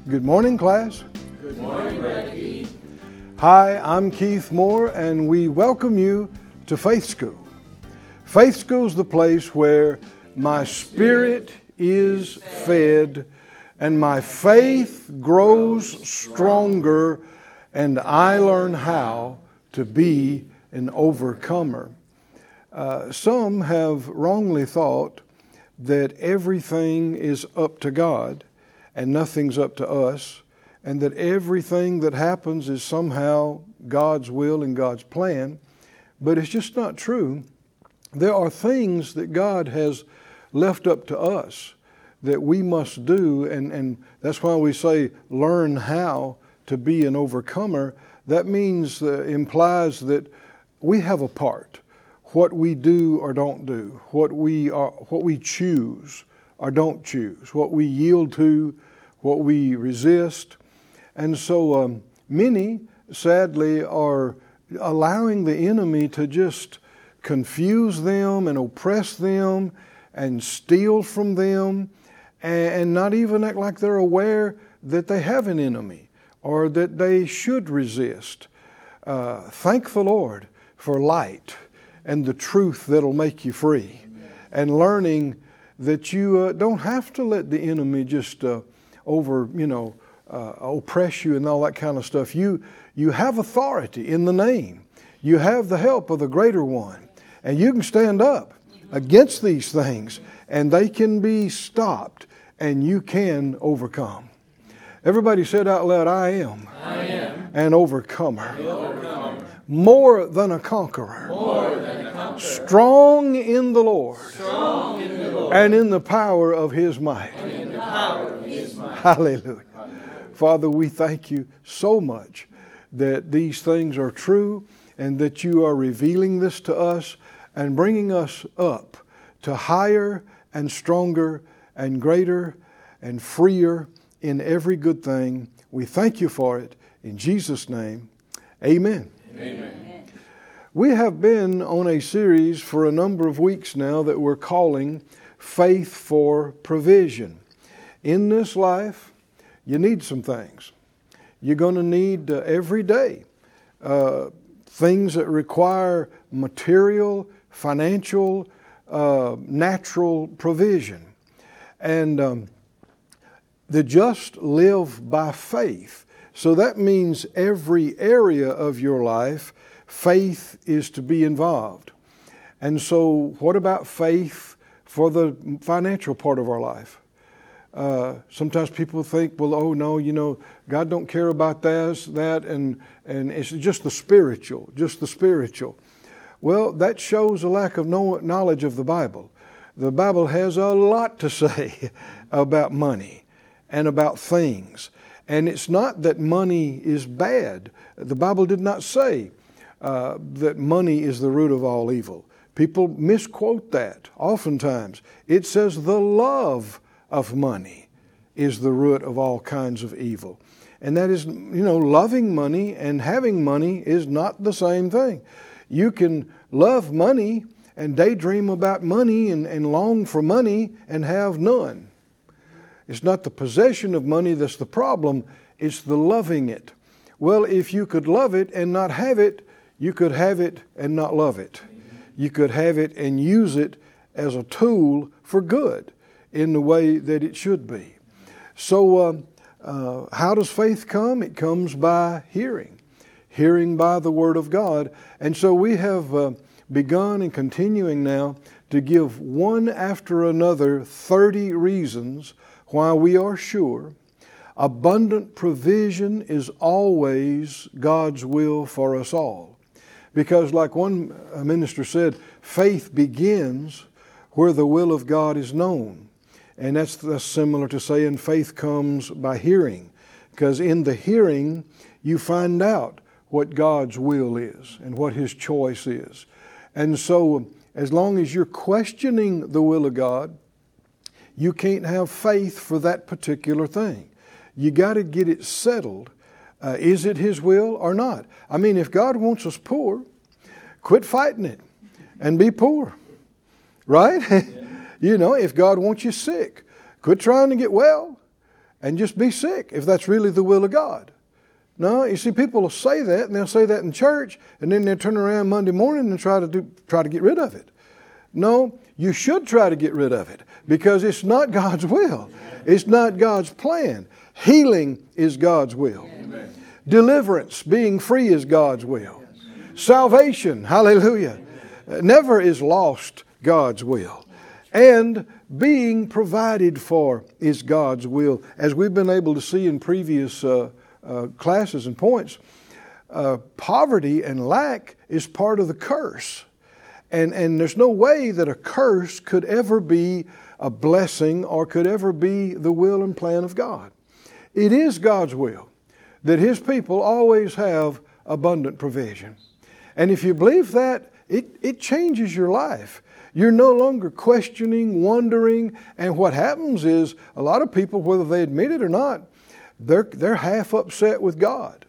Good morning, class. Good morning, Brother Keith. Hi, I'm Keith Moore, and we welcome you to Faith School. Faith School is the place where my spirit is fed and my faith grows stronger, and I learn how to be an overcomer. Some have wrongly thought that everything is up to God and nothing's up to us, and that everything that happens is somehow God's will and God's plan. But it's just not true. There are things that God has left up to us that we must do, and that's why we say learn how to be an overcomer. That means, implies that we have a part. What we do or don't do, what we choose or don't choose, what we yield to, what we resist. And so many, sadly, are allowing the enemy to just confuse them and oppress them and steal from them and not even act like they're aware that they have an enemy or that they should resist. Thank the Lord for light and the truth that'll make you free. And learning that you don't have to let the enemy just oppress you and all that kind of stuff. You have authority in the name. You have the help of the greater one. And you can stand up against these things and they can be stopped and you can overcome. Everybody said out loud, I am an overcomer. More than a conqueror. Strong in the Lord. And in the power of His might. Hallelujah. Father, we thank you so much that these things are true and that you are revealing this to us and bringing us up to higher and stronger and greater and freer in every good thing. We thank you for it. In Jesus' name, amen. Amen. We have been on a series for a number of weeks now that we're calling Faith for Provision. In this life, you need some things. You're going to need every day things that require material, financial, natural provision. And the just live by faith. So that means every area of your life, faith is to be involved. And so what about faith for the financial part of our life? Sometimes people think, well, oh no, God don't care about that, and it's just the spiritual. Well, that shows a lack of knowledge of the Bible. The Bible has a lot to say about money and about things. And it's not that money is bad. The Bible did not say that money is the root of all evil. People misquote that oftentimes. It says the love of money is the root of all kinds of evil. And that is, loving money and having money is not the same thing. You can love money and daydream about money and long for money and have none. It's not the possession of money that's the problem, it's the loving it. Well, if you could love it and not have it, you could have it and not love it. You could have it and use it as a tool for good in the way that it should be. So how does faith come? It comes by hearing by the Word of God. And so we have begun and continuing now to give one after another 30 reasons why we are sure abundant provision is always God's will for us all. Because like one minister said, faith begins where the will of God is known. And that's similar to saying faith comes by hearing. Because in the hearing, you find out what God's will is and what His choice is. And so as long as you're questioning the will of God, you can't have faith for that particular thing. You got to get it settled. Is it His will or not? I mean, if God wants us poor, quit fighting it and be poor. Right? If God wants you sick, quit trying to get well and just be sick if that's really the will of God. No, you see, people will say that, and they'll say that in church, and then they'll turn around Monday morning and try to get rid of it. No, you should try to get rid of it, because it's not God's will. It's not God's plan. Healing is God's will. Amen. Deliverance, being free, is God's will. Salvation, hallelujah, never is lost God's will. And being provided for is God's will. As we've been able to see in previous classes and points, poverty and lack is part of the curse. And there's no way that a curse could ever be a blessing or could ever be the will and plan of God. It is God's will that His people always have abundant provision. And if you believe that, it changes your life. You're no longer questioning, wondering, and what happens is a lot of people, whether they admit it or not, they're half upset with God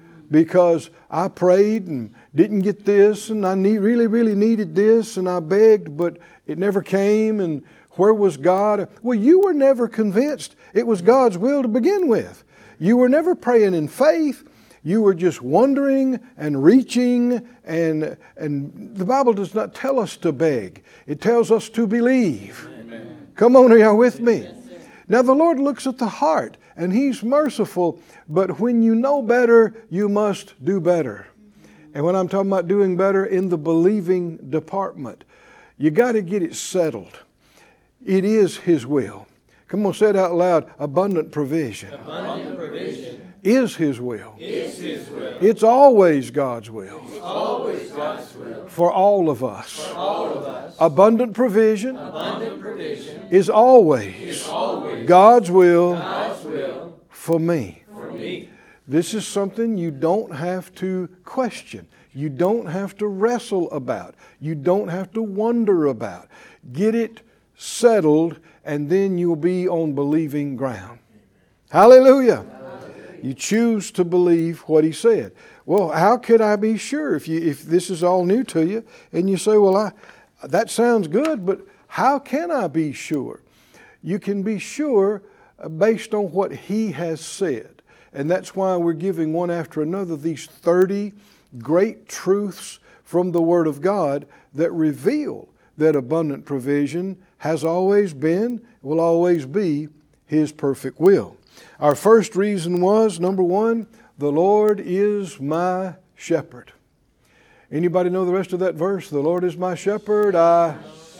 because I prayed and didn't get this, and I really needed this, and I begged, but it never came, and where was God? Well, you were never convinced it was God's will to begin with. You were never praying in faith. You were just wondering and reaching, and the Bible does not tell us to beg. It tells us to believe. Amen. Come on, are y'all with me? Yes, now the Lord looks at the heart, and He's merciful, but when you know better, you must do better. And when I'm talking about doing better in the believing department, you got to get it settled. It is His will. Come on, say it out loud. Abundant provision. Abundant provision. Is His will. Is His will. It's always God's will. It's always God's will. For all of us. For all of us. Abundant provision. Abundant provision. Is always God's will. God's will. For me. For me. This is something you don't have to question. You don't have to wrestle about. You don't have to wonder about. Get it settled, and then you'll be on believing ground. Hallelujah. You choose to believe what He said. Well, how could I be sure if this is all new to you? And you say, well, that sounds good, but how can I be sure? You can be sure based on what He has said. And that's why we're giving one after another these 30 great truths from the Word of God that reveal that abundant provision has always been, will always be His perfect will. Our first reason was, number one, the Lord is my shepherd. Anybody know the rest of that verse? The Lord is my shepherd, I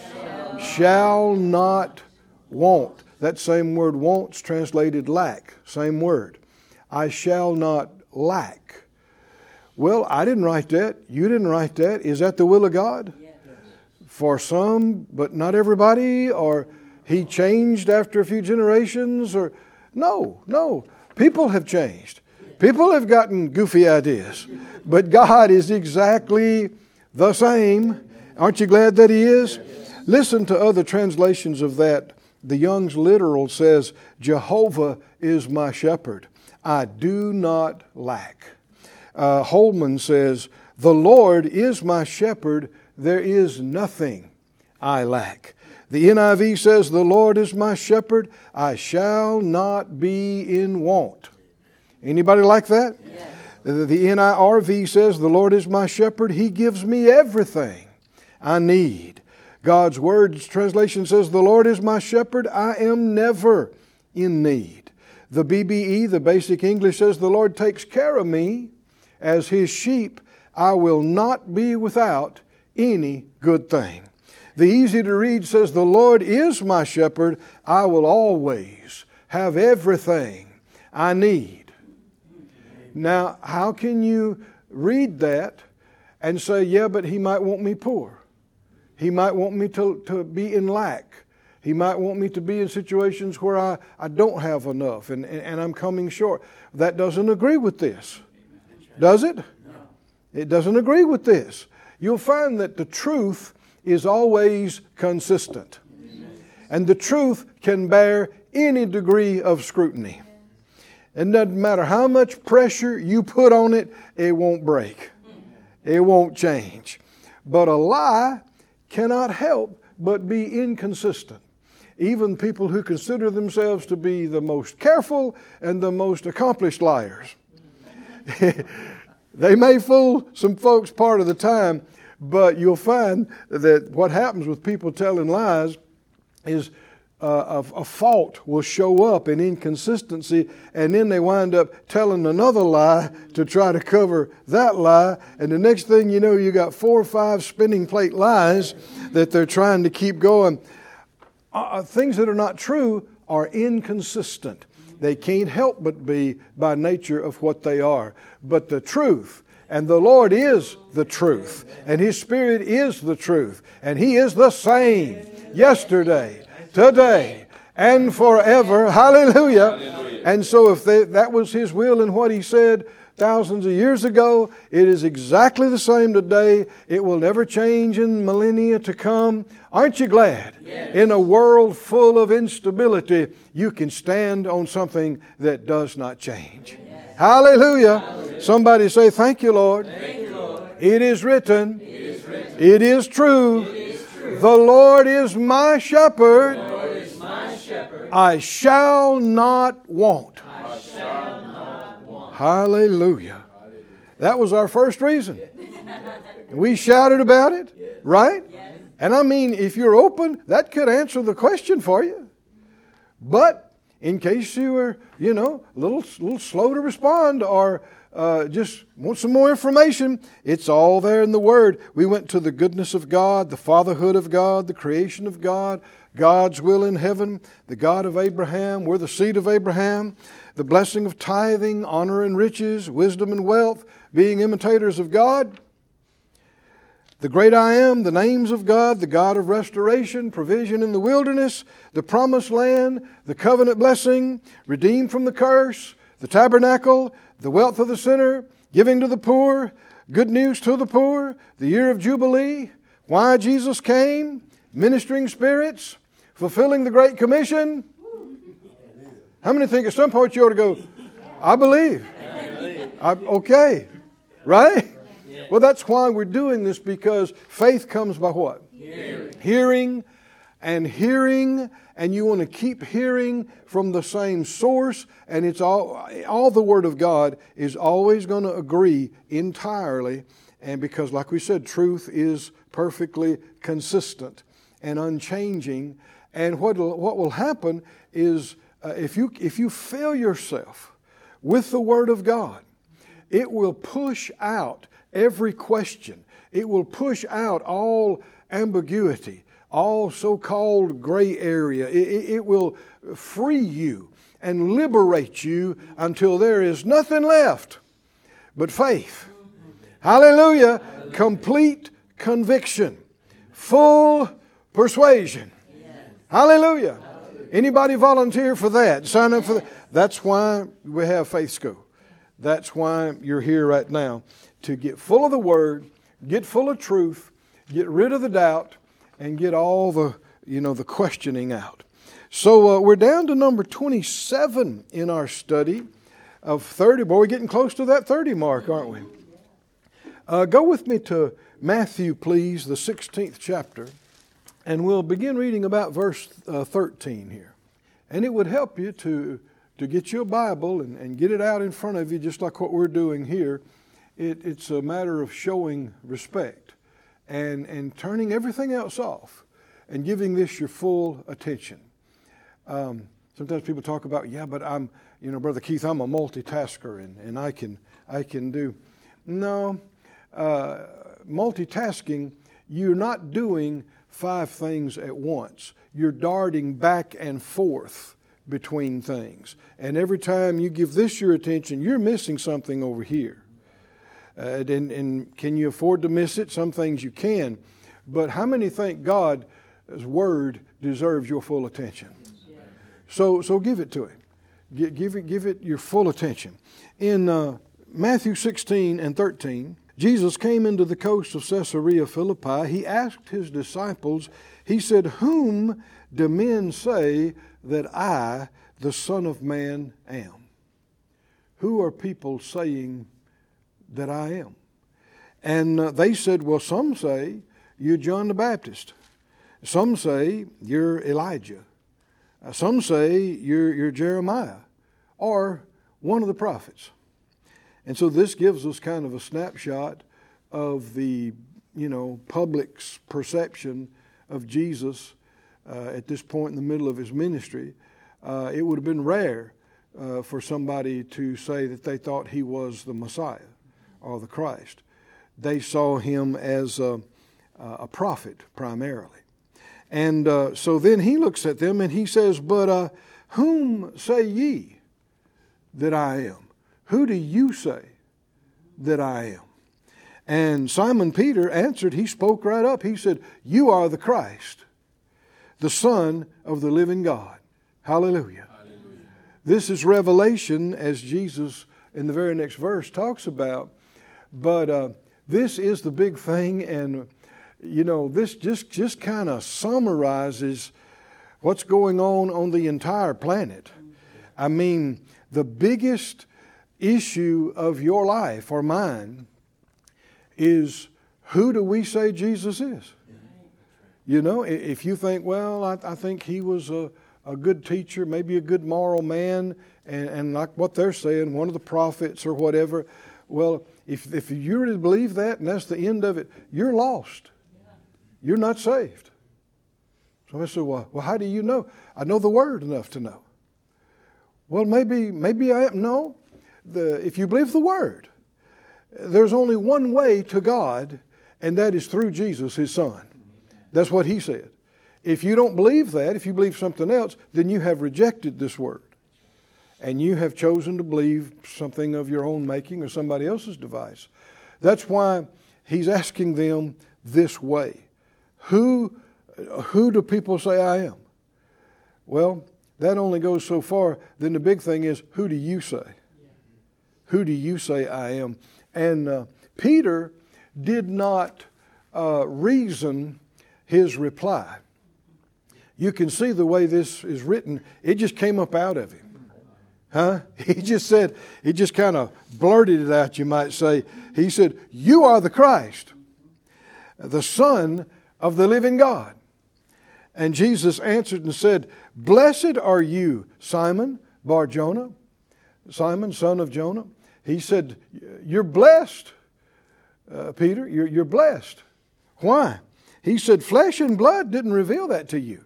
shall not want. That same word want's translated lack. Same word. I shall not lack. Well, I didn't write that. You didn't write that. Is that the will of God? For some, but not everybody? Or He changed after a few generations? Or no. People have changed. People have gotten goofy ideas. But God is exactly the same. Aren't you glad that He is? Listen to other translations of that. The Young's Literal says, Jehovah is my shepherd. I do not lack. Holman says, the Lord is my shepherd. There is nothing I lack. The NIV says, the Lord is my shepherd. I shall not be in want. Anybody like that? Yes. The NIRV says, the Lord is my shepherd. He gives me everything I need. God's Word's translation says, the Lord is my shepherd. I am never in need. The BBE, the Basic English, says, the Lord takes care of me. As His sheep, I will not be without any good thing. The easy to read says, the Lord is my shepherd. I will always have everything I need. Now, how can you read that and say, yeah, but He might want me poor. He might want me to be in lack. He might want me to be in situations where I don't have enough and I'm coming short. That doesn't agree with this. Does it? No. It doesn't agree with this. You'll find that the truth is always consistent. And the truth can bear any degree of scrutiny. It doesn't matter how much pressure you put on it, it won't break. It won't change. But a lie cannot help but be inconsistent. even people who consider themselves to be the most careful and the most accomplished liars. They may fool some folks part of the time, but you'll find that what happens with people telling lies is a fault will show up, an inconsistency, and then they wind up telling another lie to try to cover that lie, and the next thing you know, you got 4 or 5 spinning plate lies that they're trying to keep going. Things that are not true are inconsistent. They can't help but be by nature of what they are. But the truth, and the Lord is the truth, and His Spirit is the truth, and He is the same yesterday, today, and forever. Hallelujah. And so if that was His will and what He said thousands of years ago, it is exactly the same today. It will never change in millennia to come. Aren't you glad? Yes. In a world full of instability, you can stand on something that does not change. Yes. Hallelujah. Hallelujah. Somebody say, thank you, Lord. Thank you, Lord. It is written. It is written. It is true. It is true. The Lord is my shepherd. The Lord is my shepherd. I shall not want. I shall not want. Hallelujah. That was our first reason. We shouted about it, right? And I mean, if you're open, that could answer the question for you. But in case you were, a little slow to respond or just want some more information, it's all there in the Word. We went to the goodness of God, the fatherhood of God, the creation of God, God's will in heaven, the God of Abraham. We're the seed of Abraham. The blessing of tithing, honor and riches, wisdom and wealth, being imitators of God. The great I am, the names of God, the God of restoration, provision in the wilderness, the promised land, the covenant blessing, redeemed from the curse, the tabernacle, the wealth of the sinner, giving to the poor, good news to the poor, the year of Jubilee, why Jesus came, ministering spirits, fulfilling the Great Commission. How many think at some point you ought to go, I believe. Okay, right? Well, that's why we're doing this, because faith comes by what? Hearing and hearing, and you want to keep hearing from the same source, and it's all the Word of God is always going to agree entirely, and because, like we said, truth is perfectly consistent and unchanging, and what will happen is if you fill yourself with the Word of God, it will push out every question. It will push out all ambiguity, all so-called gray area. It will free you and liberate you until there is nothing left but faith. Hallelujah. Complete conviction. Full persuasion. Hallelujah. Anybody volunteer for that? Sign up for that. That's why we have Faith School. That's why you're here right now. To get full of the Word, get full of truth, get rid of the doubt, and get all the questioning out. So we're down to number 27 in our study of 30. Boy, we're getting close to that 30 mark, aren't we? Go with me to Matthew, please, the 16th chapter, and we'll begin reading about verse 13 here. And it would help you to get you a Bible and get it out in front of you, just like what we're doing here. It's a matter of showing respect and turning everything else off and giving this your full attention. Sometimes people talk about, but I'm, Brother Keith, I'm a multitasker and I can do. No, multitasking, you're not doing 5 things at once. You're darting back and forth between things. And every time you give this your attention, you're missing something over here. And can you afford to miss it? Some things you can. But how many think God's Word deserves your full attention? So give it to Him. Give it your full attention. In Matthew 16 and 13, Jesus came into the coast of Caesarea Philippi. He asked His disciples, He said, "Whom do men say that I, the Son of Man, am?" Who are people saying that I am? And they said, well, some say you're John the Baptist. Some say you're Elijah. Some say you're Jeremiah or one of the prophets. And so this gives us kind of a snapshot of the, public's perception of Jesus at this point in the middle of his ministry. It would have been rare for somebody to say that they thought he was the Messiah or the Christ. They saw him as a prophet primarily. And so then he looks at them and he says, but whom say ye that I am? Who do you say that I am? And Simon Peter answered, he spoke right up. He said, you are the Christ, the Son of the living God. Hallelujah. Hallelujah. This is revelation, as Jesus in the very next verse talks about. But this is the big thing, and this just kind of summarizes what's going on the entire planet. I mean, the biggest issue of your life or mine is, who do we say Jesus is? If you think, well, I think he was a good teacher, maybe a good moral man, and like what they're saying, one of the prophets or whatever. Well, if you really believe that and that's the end of it, you're lost. You're not saved. So I said, well, how do you know? I know the Word enough to know. Well, maybe I am. No. If you believe the Word, there's only one way to God, and that is through Jesus, His Son. That's what He said. If you don't believe that, if you believe something else, then you have rejected this Word. And you have chosen to believe something of your own making or somebody else's device. That's why He's asking them this way. Who do people say I am? Well, that only goes so far. Then the big thing is, who do you say? Who do you say I am? And Peter did not reason his reply. You can see the way this is written. It just came up out of him. He just kind of blurted it out, you might say. He said, you are the Christ, the Son of the living God. And Jesus answered and said, blessed are you, Simon Bar-Jonah, Simon, son of Jonah. He said, you're blessed, Peter, you're blessed. Why? He said, flesh and blood didn't reveal that to you.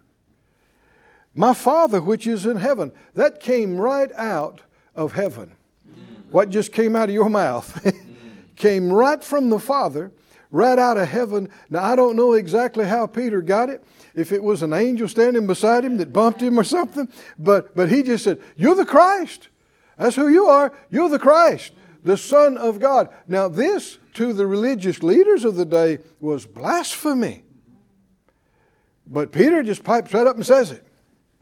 My Father which is in heaven. That came right out of heaven. What just came out of your mouth came right from the Father, right out of heaven. Now, I don't know exactly how Peter got it, if it was an angel standing beside him that bumped him or something, but he just said, you're the Christ. That's who you are. You're the Christ, the Son of God. Now, this, to the religious leaders of the day, was blasphemy. But Peter just pipes right up and says it.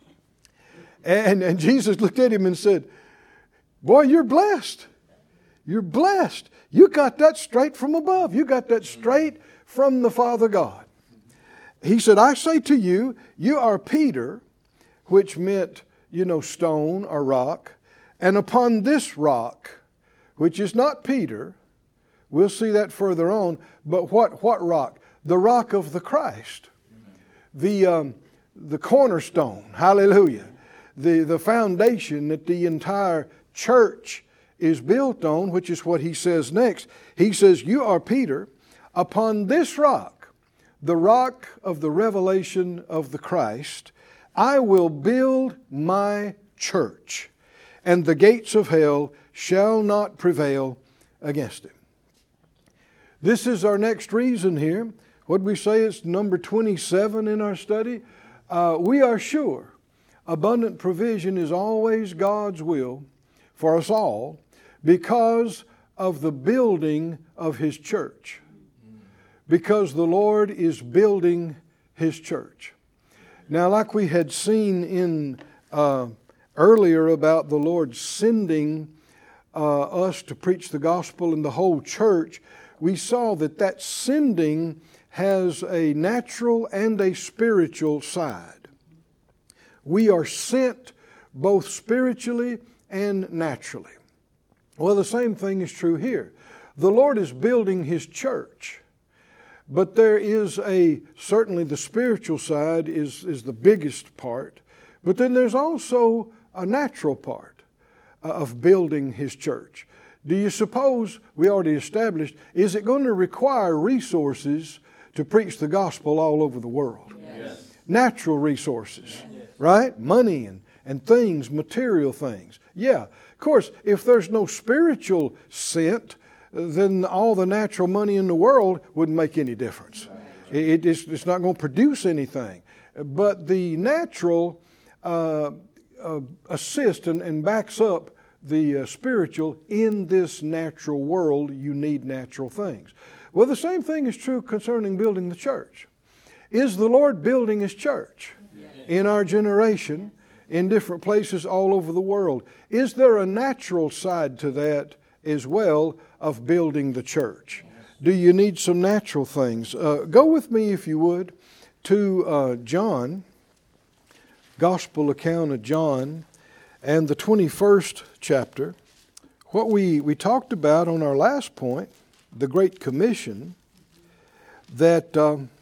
And Jesus looked at him and said, boy, you're blessed. You're blessed. You got that straight from above. You got that straight from the Father God. He said, I say to you, you are Peter, which meant, stone or rock. And upon this rock, which is not Peter, we'll see that further on, but what rock? The rock of the Christ. The cornerstone. Hallelujah. The foundation that the entire church is built on, which is what he says next. He says, you are Peter, upon this rock, the rock of the revelation of the Christ, I will build my church, and the gates of hell shall not prevail against it. This is our next reason here. What we say is number 27 in our study. We are sure abundant provision is always God's will for us all because of the building of His church. Because the Lord is building His church. Now, like we had seen in earlier about the Lord sending us to preach the gospel in the whole church, we saw that sending has a natural and a spiritual side. We are sent both spiritually and naturally. Well, the same thing is true here. The Lord is building His church, but there is certainly the spiritual side is the biggest part, But then there's also a natural part of building His church. Do you suppose, we already established, is it going to require resources to preach the gospel all over the world? Yes. Natural resources, right? Money and things, material things. Yeah. Of course, if there's no spiritual scent, then all the natural money in the world wouldn't make any difference. It's not going to produce anything. But the natural assists and backs up the spiritual. In this natural world, you need natural things. Well, the same thing is true concerning building the church. Is the Lord building His church in our generation, in different places all over the world? Is there a natural side to that as well of building the church? Do you need some natural things? Go with me, if you would, to John, Gospel account of John, and the 21st chapter. What we talked about on our last point, the Great Commission, that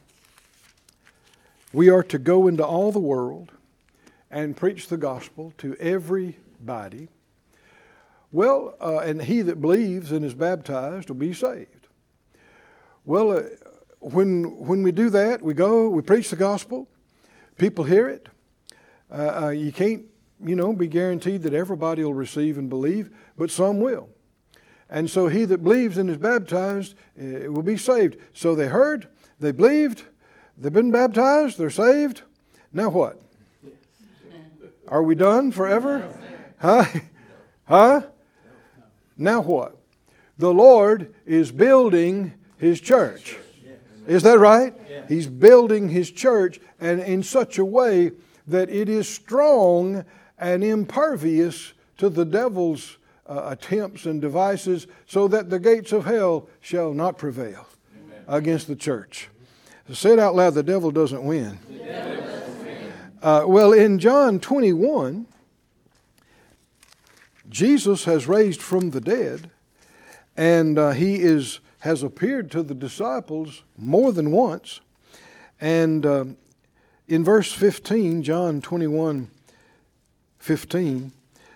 we are to go into all the world and preach the gospel to everybody. Well, and he that believes and is baptized will be saved. Well, when we do that, we go, we preach the gospel, people hear it. You can't, be guaranteed that everybody will receive and believe, but some will. And so he that believes and is baptized will be saved. So they heard, they believed, they've been baptized, they're saved. Now what? Are we done forever? Huh? Now what? The Lord is building His church. Is that right? He's building His church, and in such a way that it is strong and impervious to the devil's attempts and devices, so that the gates of hell shall not prevail against the church. Say it out loud, the devil doesn't win. Well, in John 21, Jesus has raised from the dead, and He has appeared to the disciples more than once. And in verse 15, John 21:15,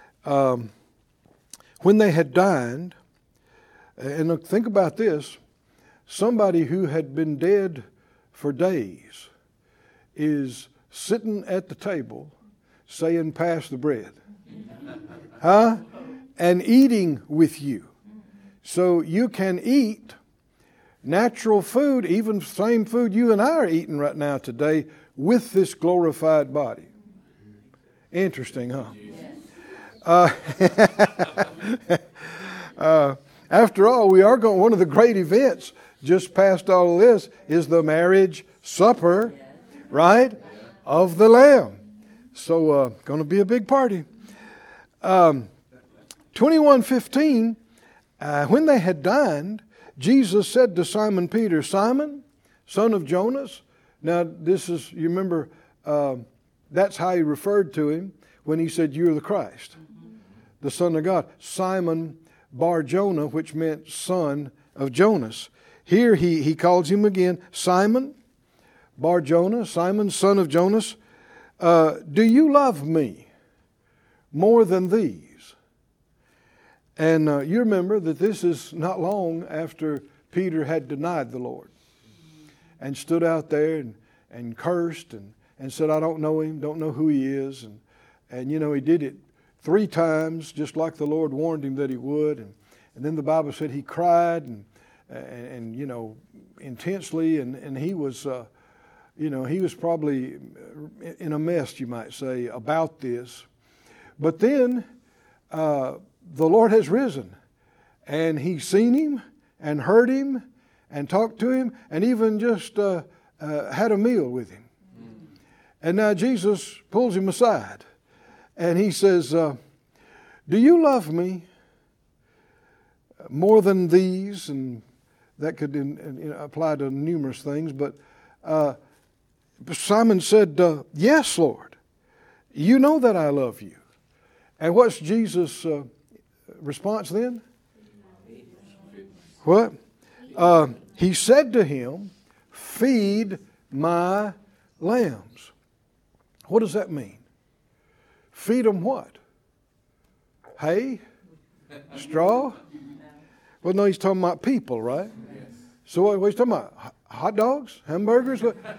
when they had dined, and look, think about this, somebody who had been dead for days is sitting at the table saying, "Pass the bread." And eating with you. So you can eat natural food, even same food you and I are eating right now today, with this glorified body. Interesting, huh? After all, we are going. One of the great events just past all of this is the marriage supper, right, of the Lamb. So, going to be a big party. 21:15. When they had dined, Jesus said to Simon Peter, "Simon, son of Jonas." Now, this is, you remember, that's how He referred to Him when He said, "You're the Christ, the Son of God." Simon Bar Jonah, which meant son of Jonas. Here he calls him again, Simon Bar Jonah, Simon, son of Jonas. Do you love me more than these? And you remember that this is not long after Peter had denied the Lord and stood out there and cursed and said, "I don't know Him, don't know who He is." And he did it 3 times, just like the Lord warned him that he would. And then the Bible said he cried and intensely, and he was, he was probably in a mess, you might say, about this. But then the Lord has risen, and He's seen him and heard him and talked to him and even just had a meal with him. And now Jesus pulls him aside and He says, "Do you love me more than these?" And that could apply to numerous things. But Simon said, "Yes, Lord. You know that I love you." And what's Jesus' response then? What? He said to him, "Feed my lambs." What does that mean? Feed them what? Hay? Straw? Well, no, he's talking about people, right? So what he's talking about? Hot dogs? Hamburgers?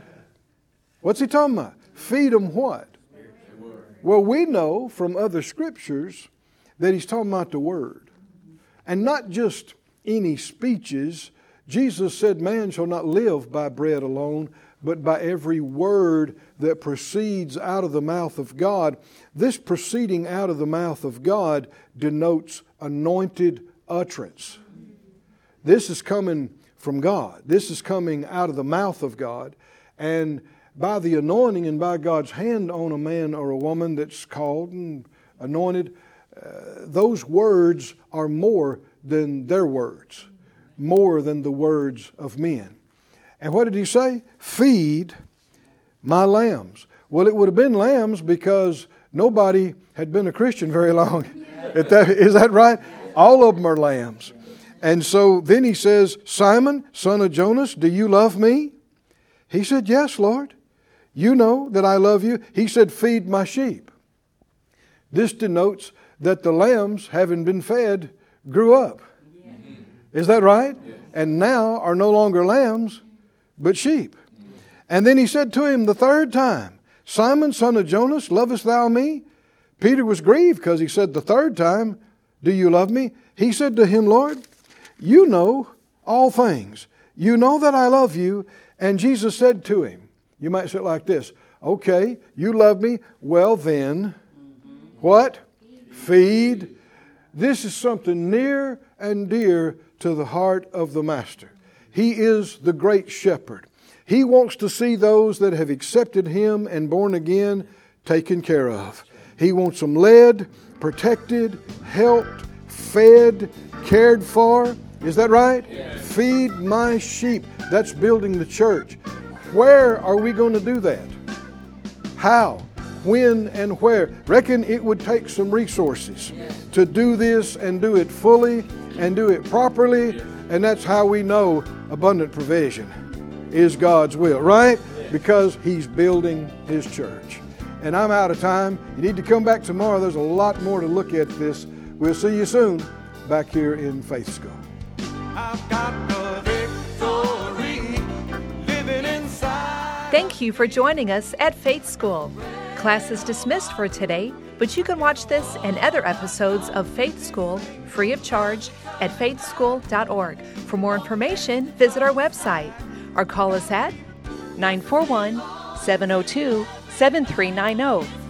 What's he talking about? Feed them what? Well, we know from other scriptures that he's talking about the Word. And not just any speeches. Jesus said, man shall not live by bread alone, but by every word that proceeds out of the mouth of God. This proceeding out of the mouth of God denotes anointed utterance. This is coming from God. This is coming out of the mouth of God. And by the anointing and by God's hand on a man or a woman that's called and anointed, those words are more than their words, more than the words of men. And what did he say? Feed my lambs. Well, it would have been lambs because nobody had been a Christian very long. Is that right? All of them are lambs. And so then he says, Simon, son of Jonas, do you love me? He said, yes, Lord. You know that I love you. He said, feed my sheep. This denotes that the lambs, having been fed, grew up. Is that right? And now are no longer lambs, but sheep. And then he said to him the third time, Simon, son of Jonas, lovest thou me? Peter was grieved because he said the third time, do you love me? He said to him, Lord, you know all things. You know that I love you. And Jesus said to him, you might say it like this, okay, you love me. Well then, what? Feed. This is something near and dear to the heart of the Master. He is the great shepherd. He wants to see those that have accepted Him and born again taken care of. He wants them led, protected, helped, fed, cared for. Is that right? Yes. Feed my sheep. That's building the church. Where are we going to do that? How? When and where? Reckon it would take some resources to do this and do it fully and do it properly. And that's how we know abundant provision is God's will, right? Because He's building His church. And I'm out of time. You need to come back tomorrow. There's a lot more to look at this. We'll see you soon back here in Faith School. I've got the victory living inside. Thank you for joining us at Faith School. Class is dismissed for today, but you can watch this and other episodes of Faith School free of charge at faithschool.org. For more information, visit our website or call us at 941-702-7390.